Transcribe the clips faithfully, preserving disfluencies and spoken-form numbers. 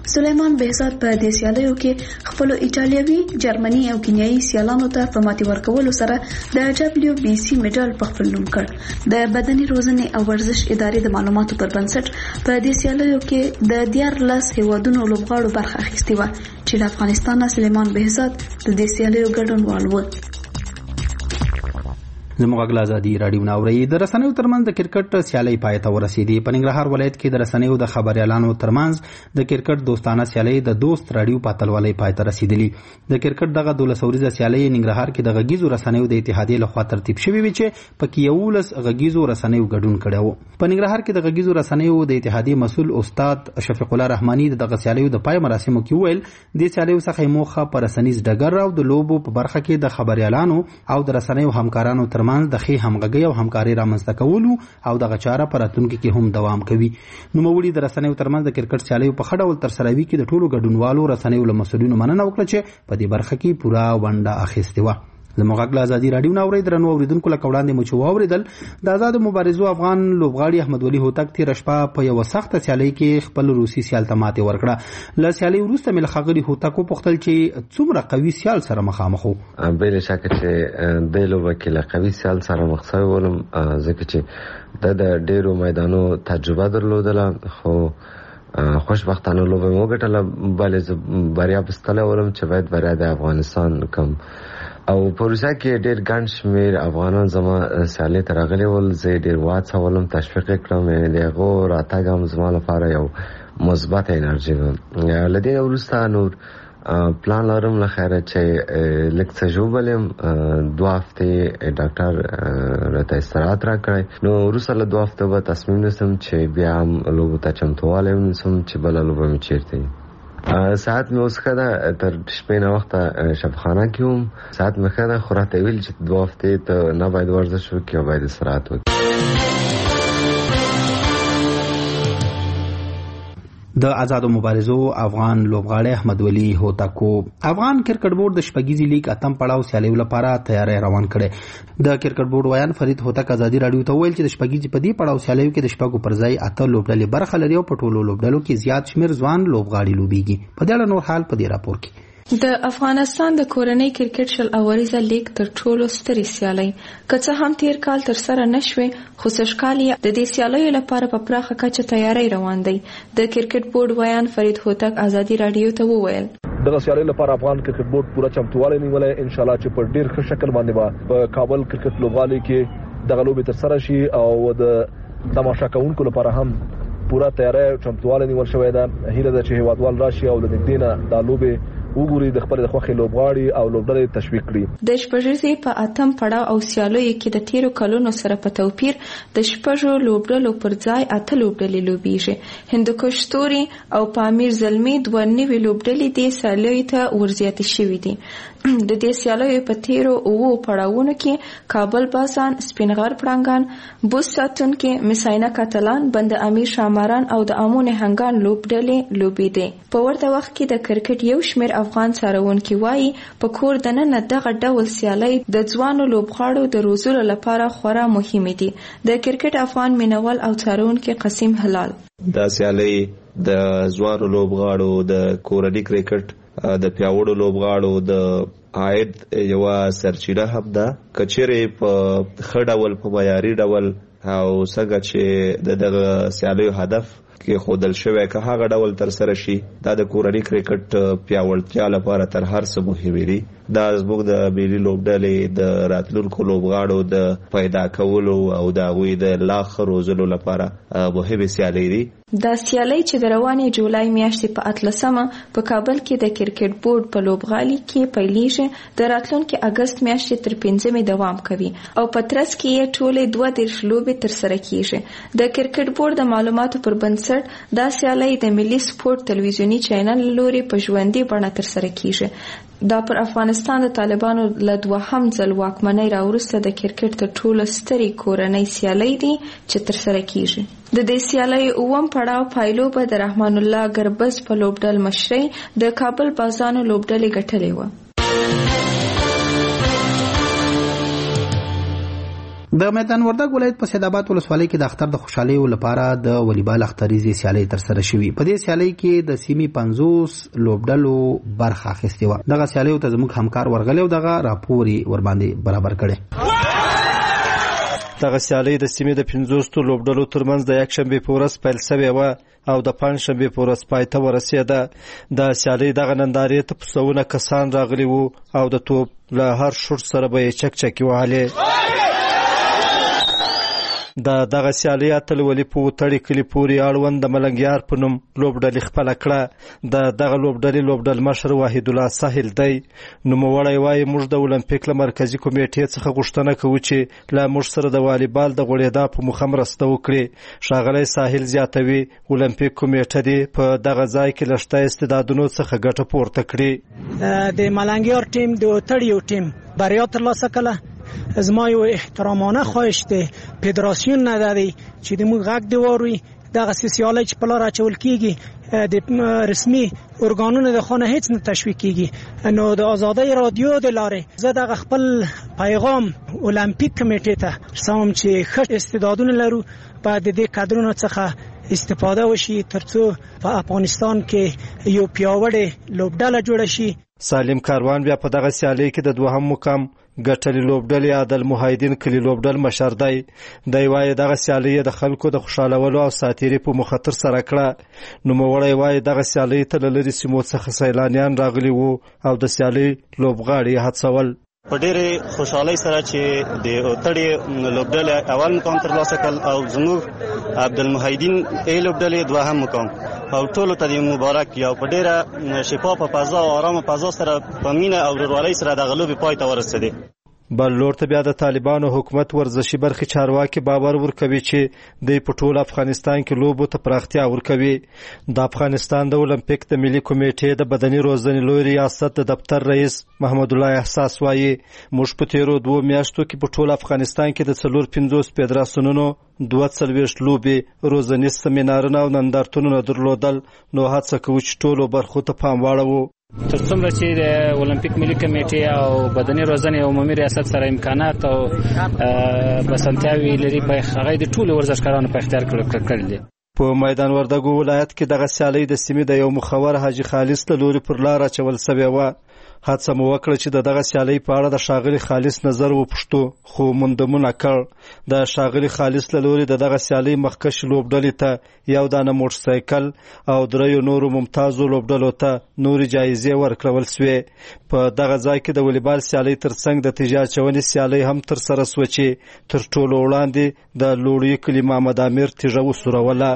سلیمان بهزاد په دې سیالیو کې خپل ایټالوي، جرمني او کینیايي سیالانو ته په ماتې ورکولو سره د دبليو بي سي میډال په خپل نوم کړ. د بدني روزنې او ورزش ادارې د معلوماتو پر بنسټ په دې سیالیو کې د دیارلس هیوادونو لوبغاړو برخه اخیستې وه چې له افغانستان سلیمان بهزاد د دې سیالیو ګډونوال و. زموږ غږ ازادي رادیو ناوړي د رسنیو ترمنځ د کرکټ سیالي پای ته ورسېدې. په ننګرهار ولایت کې د رسنیو د خبريالانو ترمنځ د کرکټ دوستانه سیالي د دوست رادیو په اتلولۍ پای ته رسېدلې. د کرکټ دغه دولس ورځې سیالي ننګرهار کې د غږیزو رسنیو د اتحادیې لخوا ترتیب شوې وي چې پکې یولس غږیزو رسنیو ګډون کړی و. په ننګرهار کې د غږیزو رسنیو د اتحادیې مسؤل استاد شفیق الله رحماني د دغه سیالیو د پای مراسمو کې ویل د سیالیو څخه موخه پر رسنیز ډګر او د لوبو په برخه کې د خبريالانو او د رسنیو همکارانو ترمنځ د خې همغږي او همکاري رامنځته کولو او دغه چاره پر راتلونکي کې هم دوام کوي. نوموړي د رسنیو ترمنځ د کرکټ سیالیو په ښه ډول ترسره وي کې د ټولو ګډونوالو رسنیو له مسؤلینو مننه وکړه چې په دې برخه کې پوره ونډه اخیستې وه. زموږ غږ له ازادي رادیو نه اورئ درنو اوریدونکو لکه وړاندې مو چې واورېدل د آزادو مبارزو افغان لوبغاړي احمد ولي هوتک تېره شپه په یوه سخته سیالۍ کې خپل روسي سیال ته ماتې ورکړه. له سیالۍ وروسته مې له ښاغلي هوتک وپوښتل چې څومره قوي سیال سره مخامخ و. بې شکه چې دې لوبه کې له قوي سیال سره مخ شوی ولم، ځکه چې د د ډېرو میدانو تجربه درلودله، خو خوشبختانه لوبه مې وګټله. بلې بریا پستلی ولم چې باید بریا د افغانستان کوم او په روسیه کې ډېر ګڼ شمېر افغانان زما سیالۍ ته راغلي ول. زه یې ډېر وهڅولم، تشویق یې کړم. یعنې د هغو راتګ هم زما لپاره یو مثبته انرژي وه. له دې نه وروسته نور پلان لرم له خیره چې لږ څه ژوبل یم. دوه هفتې ډاکټر راته استراحت راکړی، نو وروسته له دوه هفتو به تصمیم نیسم چې بیا هم لوبو ته چمتووالی ونیسم چې بله لوبه مې چیرته وي. ساعت مې اوس ښه ده، تر شپې نه وخته شفاخانه کې وم. ساعت مې ښه ده، خو راته ویل چې دوه هفتې ته نه باید ورزش وکړي او باید استراحت وکړي. د آزادو مبارزو افغان لوبغاړی احمد ولي هوتکو افغان کرکټ بورډ د شپږیزې لیګ اتم پړاو سیالیو لپاره تیاری روان کړی. د کرکټ بورډ ویان فرید هوتک ازادي رادیو ته ویل چې د شپږیزې په دې پړاو سیالیو کې د شپږو پر ځای اته لوبډلې برخه لري او په ټولو لوبډلو کې زیات شمېر ځوان لوبغاړي لوبېږي. په دې اړه نور حال په دې راپور کې. د افغانستان د کورنۍ کرکټ شل اوریزه لیګ تر ټولو سترې سیالۍ که څه هم تیر کال تر سره نشوې، خو سږکال یې د دې سیالیو لپاره په پراخه کچه تیاری روان دی. د کرکټ بورډ ویان فرید هوتک ازادي رادیو ته وویل دغه سیالیو لپاره افغان کرکټ بورډ پوره چمتووالی نیولی، ان شاء الله چې په ډیر ښه شکل باندې به په کابل کرکټ لوبغالي کې دغه لوبې تر سره شي او د تماشا کوونکو لپاره هم پوره تیاری او چمتووالی نیول شوی ده. هیله ده چې هیوادوال راشي او له نږدې نه دا لوبې وګوري، د خپل د خوښې لوبغاړي او لوبډلې تشویق کړي. د شپږیزې په اتم پړاو او سیالیو کې د تیرو کلونو سره په توپیر د شپږو لوبډلو پر ځای اته لوبډلې لوبېږي. هندوکش ستوري او پامیر زلمي دوه نوي لوبډلې دې سیالیو ته ورزیاتې شوي دي. د دې سیالیو په تیرو اوو پړاوونو کې کابل بازان، سپینغر پړانګان، بوس ساتونکي، مساینه کاتلان، بند امیر شاماران او د امون هنګان لوبډلې لوبېدې. په ورته وخت کې د کرکټ یو شمېر افغان څارونکي وایي په کور دننه دغه ډول سیالۍ د ځوانو لوبغاړو د روزلو لپاره خورا مهمې دي. د کرکټ افغان مینوال او څارونکي قسیم هلال دا سیالۍ د ځوانو لوبغاړو د کورني کرکټ د پیاوړو لوبغاړو د عاید یوه سرچینه هم ده. که چیرې په ښه ډول په معیاري ډول او څنګه چې د دغه سیالیو هدف کې ښودل شوی که هغه ډول ترسره شي، دا د کورني کرکټ پیاوړتیا لپاره تر هر څه مهمې دي. دا زموږ د ملي لوبډلې د راتلونکو لوبغاړو د پیدا کولو او د هغوی د لا ښه روزلو لپاره مهمې سیالۍ دي. دا سیالۍ چې د روانې جولای میاشتې په اتلسمه په کابل کې د کرکټ بورډ په لوبغالي کې پیلیږي، د راتلونکي اګست میاشتې تر پنځمې دوام کوي او په ترڅ کې یې ټولې دوه دېرش لوبې ترسره کیږي. د کرکټ بورډ د معلوماتو پر بنسټ دا سیالۍ د ملي سپورت تلویزیوني چینل له لوري په ژوندۍ بڼه ترسره کیږي. دا پر افغانستان د طالبانو له دوهم ځل واکمنۍ راوروسته د کرکټ تر ټولو سترې کورنۍ سیالۍ دي چې ترسره کیږي. د دې سیالۍ اووم پړاو پایلو به د رحمان الله ګربز په لوبډل مشرۍ د کابل بازانو لوبډلې ګټلې وه. د میدان وردګ ولایت په سیدآباد ولسوالۍ کې د اختر د خوشحالۍ لپاره د والیبال اختریزي سیالۍ ترسره شوې. په دې سیالۍ کې د سیمې پنځوس لوبډلو برخه اخیستې وه. دغه سیالیو ته زموږ همکار ورغلی او دغه راپور یې ورباندې برابر کړی. دغه سیالۍ د سیمې د پنځوسو لوبډلو ترمنځ د یکشنبې په ورځ پیل شوې وه او د پنجشنبې په ورځ پای ته ورسېده. د سیالۍ دغه نندارې ته په سوونه کسان راغلي وو او د توپ له هر شوټ سره به یې چکچکې وهلې. د دغه سیالۍ اتلولي په وتړې کلي پورې اړوند د ملنګیار په نوم لوبډلې خپله کړه. د دغه لوبډلې لوبډل مشر وحیدالله ساحل دی. نوموړی وایي موږ د اولمپیک له مرکزي کمیټې څخه غوښتنه کوو چې له موږ سره د والیبال د غوړېدا په موخه مرسته وکړي. ښاغلی ساحل زیاتوي اولمپیک کمیټه دې په دغه ځای کې له شته استعدادونو څخه ګټه پورته کړي. د ملنګیار ټیم د وتړیو ټیم بریا ترلاسه کړه. زما یو احترامانه خواهش دی فدراسیون نه دی چې د موږ غږ دی واوري. دغه سیالۍ چې په لار اچول کیږي د رسمي ارګانونو د خانه هیڅ نه تشویق کیږي. نو د آزادۍ رادیو د لارې زه دغه خپل پیغام اولمپیک کمیټې ته رسوم چې ښه استعدادونه لرو باید د دې کادرونو څخه استفاده وشي ترڅو په افغانستان کې یو پیاوړې لوبډله جوړه شي. سالم کاروان بیا په دغه سیالۍ کې د دوهم مقام ګټلې لوبډلې عادل محیدین کلي لوبډل مشر دی. دی وایي دغه سیالۍ د خلکو د خوشحالولو او ساتیري په موخه ترسره کړه. نوموړی وایي دغه سیالۍ ته له لرې سیمو څخه سیلانیان راغلي وو او د سیالۍ لوبغاړي یې هڅول. په ډېرې خوشحالۍ سره چې د وتړې لوبډلې اول مقام ترلاسه کړ او زموږ عبدالمحیدین ای لوبډلې دوهم مقام او ټولو ته د مبارک یا په ډېره شفافه فضا او آرامه فضا سره په مینه او ورورولۍ سره دغه لوبې پای ته ورسېدې. بل لور ته بیا د طالبانو حکومت ورزشي برخې چارواکي باور ورکوي چې دوی په ټول افغانستان کې لوبو ته پراختیا ورکوي. د افغانستان د اولمپیک د ملي کمیټې د بدني روزنې لوی ریاست د دفتر رئیس محمد الله احساس وایي موږ په تیرو دوه میاشتو کې په ټول افغانستان کې د څلور پنځوس فدراسیونونو دوه څلوېښت لوبې روزنیز سیمینارونه او نندارتونونه درلودل. نو هڅه کوو چې ټولو برخو ته پام واړوو. تر څومره چې د اولمپیک ملي کمیټې او بدني روزنې عمومي ریاست سره امکانات او بسنتیاوي لري په هغه د ټولو ورزشکارانو په اختیار کې کړل دي. په میدان وردګو ولایت کې دغه سیالۍ د سیمې د یو مخور حاجي خالص له لوري پر لار اچول سوې وه. هڅه مو وکړه چې د دغه سیالۍ په اړه د ښاغلي خالص نظر وپوښتو خو موندمونه کړ. د ښاغلي خالص له لوري د دغه سیالۍ مخکښې لوبډلې ته یو دانه موټرسایکل او دریو نورو ممتازو لوبډلو ته نورې جایزې ورکړل سوې. په دغه ځای کې د والیبال سیالۍ ترڅنګ د تیږه اچونې سیالۍ هم ترسره سوه چې تر ټولو وړاندې د لوړی کلي محمد امیر تیږه وسوروله.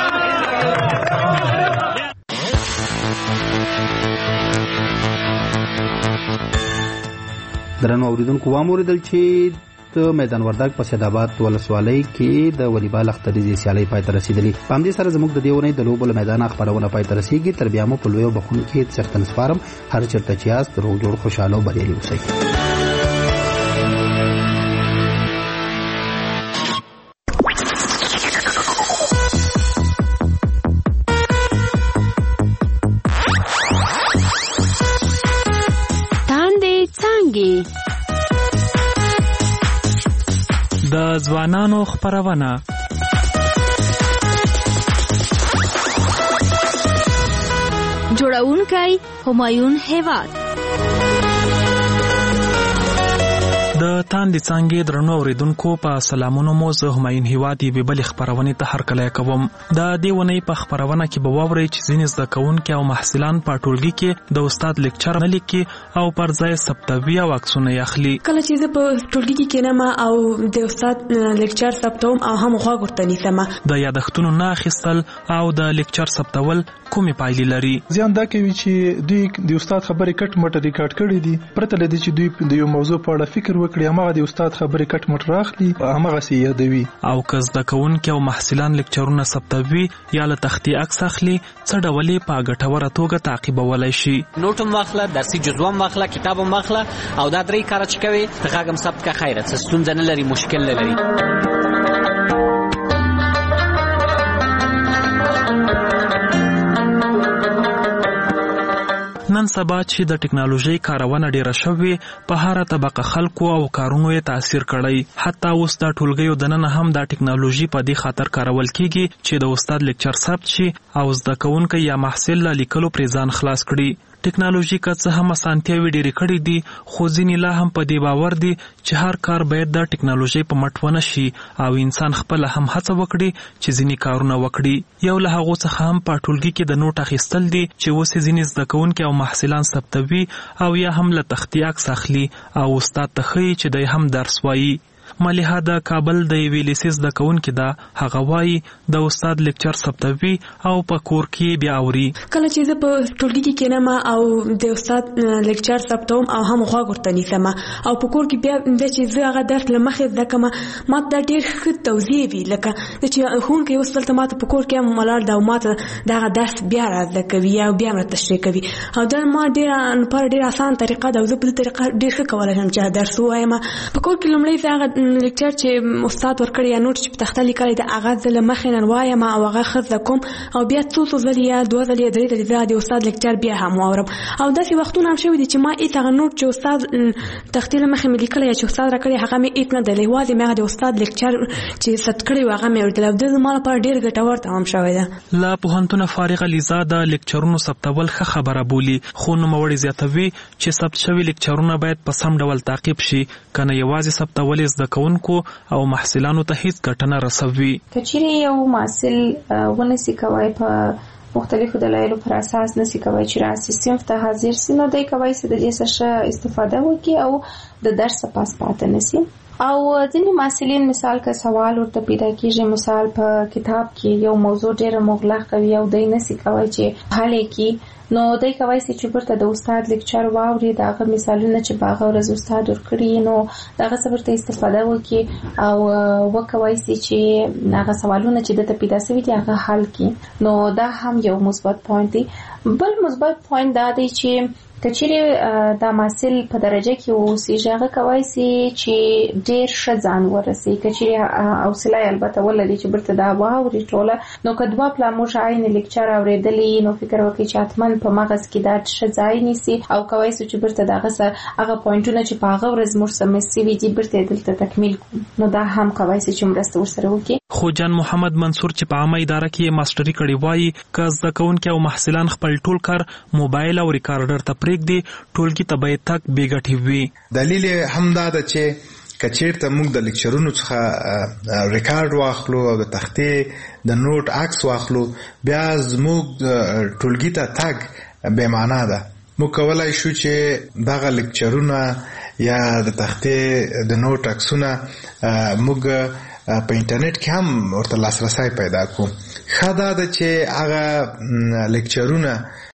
درنو اوریدونکو واوریدل چې د میدان وردګ په سیدآباد ولسوالۍ کې د والیبال اختریزي سیالۍ پای ته رسیدلې. په همدې سره زموږ د دې ونې د لوبو له میدانه خپرونه پای ته رسیږي. تر بیا مو په لویو بخښونکي څښتن سپارم. هر چېرته چې یاست روغ جوړ خوشحاله او بریالي اوسئ. د ځوانانو خپرونه جوړونکی همایون هیواد د تاندې څانګې درنو اوریدونکو په سلامونو مو زه همایون هیواد یوې بلې خپرونې ته هرکلی کوم. د دې اونۍ په خپرونه کې به واورئ چې ځینې زده کوونکي او محصلان په ټولګي کې د استاد لیکچر نه لیکي او پر ځای ثبتوي او عکسونه یې اخلي. کله چې زه په ټولګي کې کینم او د استاد لیکچر ثبتوم او هم غوږ ورته نیسم. د یادښتونو نه اخیستل او د لیکچر ثبتول کومې پایلې لري؟ زیان دا کوي چې دوی د استاد خبرې کټ مټ ریکارډ کړي دي پرته له دې چې دوی د یو موضوع په اړه فکر وکړي هماغه د استاد خبرې کټ مټ راخلي هماغه سي یادوي. او که زده کوونکي او محصلان لیکچرونه ثبتوي یا له تختې عکس اخلي څه ډول یې په ګټوره توګه تعقیبولی شي. نوټ هم واخله، درسي جزوه هم واخله، کتاب هم واخله او دا درې کاره چې کوي د غږ هم ثبت کړه. خیره څه ستونزه نه لري، مشکل نه لري. نن سبا چې د ټکنالوژي کارونه ډیره شوې په هر طبقه خلکو او کارونو یې تاثیر کړی. حتی اوس د ټولګیو دننه هم د ټکنالوژي په دې خاطر کارول کیږي چې د استاد لیکچر ثبت شي او زده کوونکی یا محصل له لیکلو پرې ځان خلاص کړي. ټکنالوژي که څه هم اسانتیاوې ډېرې کړې دي خو ځینې لا هم په دې باور دي چې هر کار باید د ټکنالوژي په مټ ونه شي او انسان خپله هم هڅه وکړي چې ځینې کارونه وکړي. یو له هغو څخه هم په ټولګي کې د نوټ اخیستل دي چې اوس یې ځینې زده کوونکي او محصلان ثبتوي او یا هم له تختې عکس اخلي او استاد ته ښیي چې دی هم درس وایي. ملیحه د کابل د یوې لیسې زده کوونکې ده. هغه وایي د استاد لیکچر ثبتوي او په کور کې بیا اوري. کله چې زه په ټولګي کې کینم او د استاد لیکچر ثبتوم او هم غوږ ورته نیسم او په کور کې بیا چې زه هغه درس له مخې زده کوم ما ته دا ډېر ښه توضیح وي لکه چې ښوونکی اوس دلته ما ته په کور کې هم ولاړ ده او ما ته دغه درس بیا را زده کوي یا بیا را تشریح کوي او دا ما ډېره لپاره ډېره اسانه طریقه ده او زه په دې طریقه ډېر ښه کولی شم چې درس ووایم. په کور کې لومړی زه هغه لیکچر چې استاد ورکړی یا نوټ چې په تخته لیکلی د هغه زه له مخې نه وایم او هغه ښه زده کوم او بیا څو څو ځلې یا دوه ځلې یا درې ځلې زه د استاد لیکچر بیا هم واورم. او داسې وختونه هم شوي دي چې ما هېڅ هغه نوټ چې استاد تختې له مخې مې لیکلی یا چې استاد راکړی هغه مې هېڅ نه دی یوازې مې هغه د استاد لیکچر چې ثبت کړی و هغه مې اورېدلی او دا زما لپاره ډېر ګټور تمام شوی ده. له پوهنتونه فارغه لیزا د لیکچرونو ثبتول ښه خبره بولي خو نوموړې زیاتوي چې ثبت شوي لیکچرونه باید په سم ډول تعقیب شي که نه یوازې ثبتول یې زده کوونکو او محصلانو ته هیڅ ګټه نه رسوي. که چیرې یو محصل ونسي کوی په مختلفو دلایلو پر اساس نسي کوی چې راسي صنف ته حاضر سي نو دی کوی چې د دې څخه استفاده وکړي او د درس پاس پاتې نسي. او ځینې محصلین مثال که سوال ورته پیدا کېږي مثال په کتاب کې یو موضوع ډېره مغلقه وي او دی نسي کوی چې حل یې کړي نو دی کوی چې چې برته د استاد لیکچر واوري د هغه مثالونه چې په هغه ورځ استاد ورکړي نو د هغه څه ورته استفاده وکړي او وکوی چې هغه سوالونه چې دته پیدا شوي دي هغه حل کړي نو دا هم یو مثبت پوینټ دی. بل مثبت پوینټ دا دی چې که چیرې دا محصل په درجه کې اوسېږي هغه کوی چې ډېر ښه ځان ورسوي که چیرې حوصله یې البته ولري چې برته دا واوري ټوله نو که دوه پلا موږ عین لیکچر اورېدلی نو فکر وکړي چې حتما په مغز کې دا ښه ځای نیسي او کوی چې برته دغه هغه پوینټونه چې په هغه ورځ موږ څه مس شوي دي برته یې دلته تکمیل کړو نو دا هم کوی چې مرسته ورسره وکړي. خو جان محمد منصور چې په عامه اداره کې ماستري کړې وایي که زده کوونکي او محصلان خپل ټول کار موبایل او ریکارډر ته پرېږدي ټولګي ته باید تک بې ګټې وي. دلیل هم دا ده چې که چېرته موږ د لیکچرونو څخه ریکارډ واخلو او د تختې د نوټ عکس واخلو بیا زموږ ټولګي ته تګ بې معنا ده. موږ کولی شو چې دغه لیکچرونه یا د تختې د نوټ عکسونه موږ په انټرنیټ کې هم ورته لاسرسی پیدا کړو. ښه دا ده چې هغه لیکچرونه